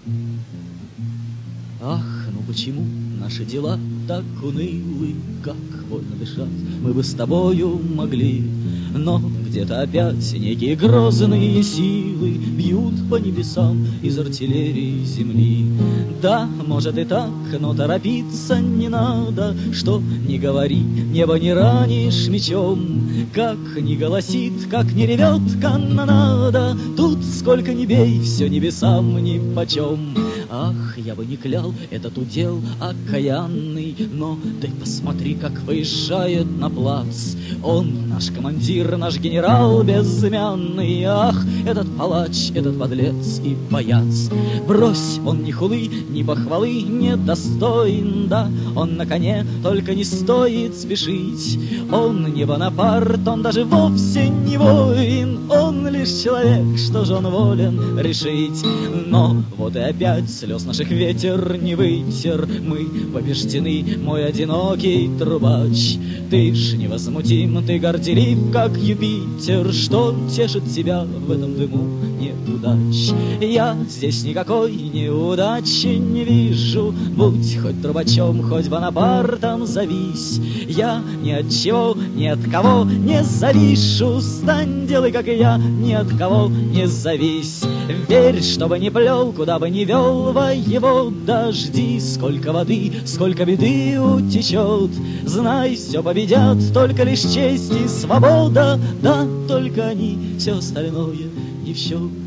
Ах, ну почему наши дела так унылы, как вольно дышать мы бы с тобою могли, но где-то опять некие грозные силы бьют по небесам из артиллерии земли. Да, может и так, но торопиться не надо, что ни говори, небо не ранишь мечом. Как ни голосит, как ни ревет канонада, тут сколько ни бей, все небесам нипочем. Ах, я бы не клял этот удел окаянный, но ты посмотри, как выезжает на плац. Он наш командир, наш генерал безымянный. Ах, этот палач, этот подлец и паяц. Брось, он ни хулы, ни похвалы не достоин, да, он на коне, только не стоит спешить. Он не Бонапарт, он даже вовсе не воин, он лишь человек, что же он волен решить. Но вот и опять слез наших ветер не вытер, мы побеждены, мой одинокий трубач. Ты ж невозмутим, ты горделив, как Юпитер, что тешит тебя в этом дыму неудач. Я здесь никакой неудачи не вижу, будь хоть трубачом, хоть Бонапартом зовись. Я ни от чего, ни от кого не завишу, стань, делай, как и я, ни от кого не завись. Верь, что бы ни плел, куда бы ни вел воевода, жди, сколько воды, сколько беды утечет. Знай, все победят только лишь честь и свобода, да, только они, все остальное не в счет.